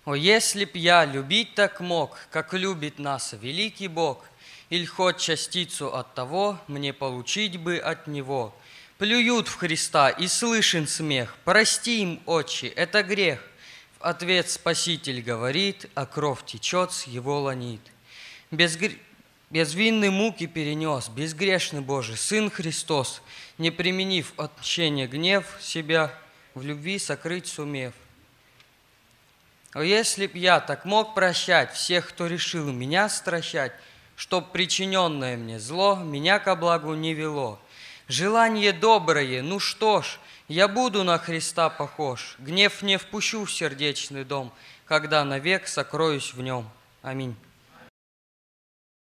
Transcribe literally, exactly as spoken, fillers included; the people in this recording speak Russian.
О, если б я любить так мог, как любит нас великий Бог, иль хоть частицу от того мне получить бы от Него. Плюют в Христа, и слышен смех. Прости им, Отче, это грех. В ответ Спаситель говорит, а кровь течет с Его ланит. Безгр... Безвинные муки перенес, безгрешный Божий Сын Христос, не применив отмщение гнев себя, в любви сокрыть сумев. О, если б я так мог прощать всех, кто решил меня стращать, чтоб причиненное мне зло меня ко благу не вело. Желание доброе, ну что ж, я буду на Христа похож, гнев не впущу в сердечный дом, когда навек сокроюсь в нем. Аминь.